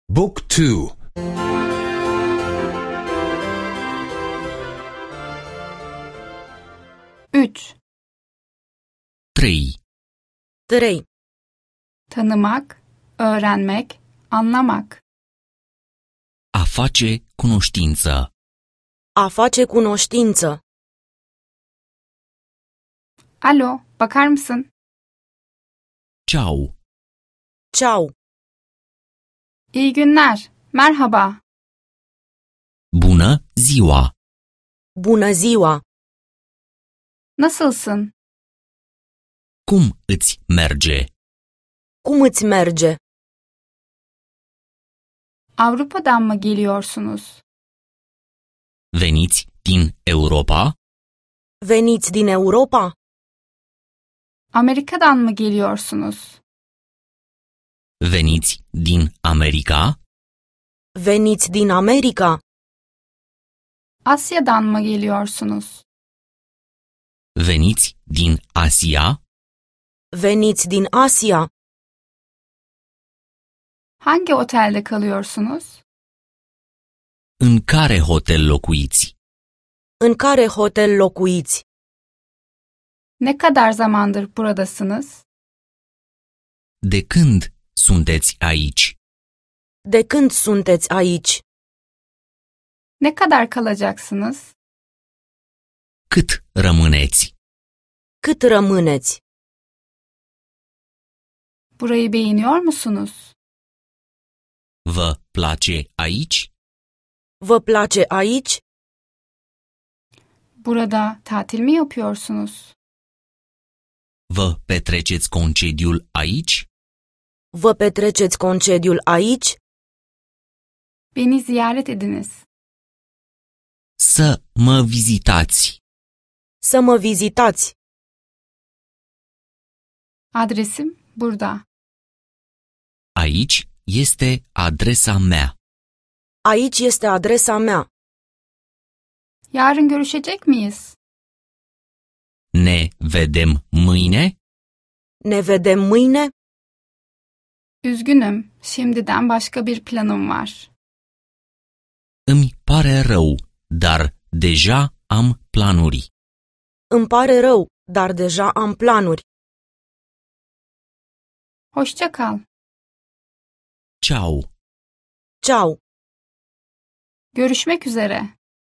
Book 2. 3. 3. 3. Tanımak, öğrenmek, anlamak. A face cunoștință. A face cunoștință. Alo, bakar mısın? Ciao. Ciao. İyi günler, merhaba. Bună ziua. Bună ziua. Nasılsın? Cum îți merge? Cum îți merge? Avrupa'dan mı geliyorsunuz? Veniți din Europa? Veniți din Europa? Amerika'dan mı geliyorsunuz? Veniți din America? Veniți din America? Asya'dan mı geliyorsunuz? Veniți din Asia? Veniți din Asia? Hangi otelde kalıyorsunuz? În care hotel locuiți? În care hotel locuiți? Ne kadar zamandır buradasınız? De când sunteți aici? De când sunteți aici? Ne kadar kalacaksınız? Cât rămâneți? Cât rămâneți? Burayı beğeniyor musunuz? Vă place aici? Vă place aici? Burada tatil mi yapıyorsunuz? Vă petreceți concediul aici? Vă petreceți concediul aici? Beni ziyaret ediniz. Să mă vizitați. Să mă vizitați. Adresim burada. Aici este adresa mea. Aici este adresa mea. Yarın görüşecek miyiz? Ne vedem mâine? Ne vedem mâine? Üzgünüm, şimdiden başka bir planım var. Îmi pare rău, dar deja am planuri. Îmi pare rău, dar deja am planuri. Hoşça kal. Ciao. Ciao. Görüşmek üzere.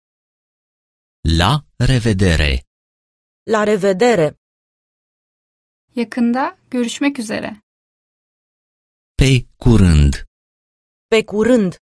La revedere. La revedere. Yakında görüşmek üzere. Pe curând. Pe curând.